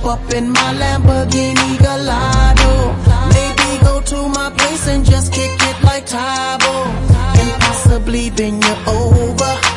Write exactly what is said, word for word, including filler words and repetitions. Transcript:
up in my Lamborghini Gallardo. Maybe go to my place and just kick it like Tybo, and possibly bend you over.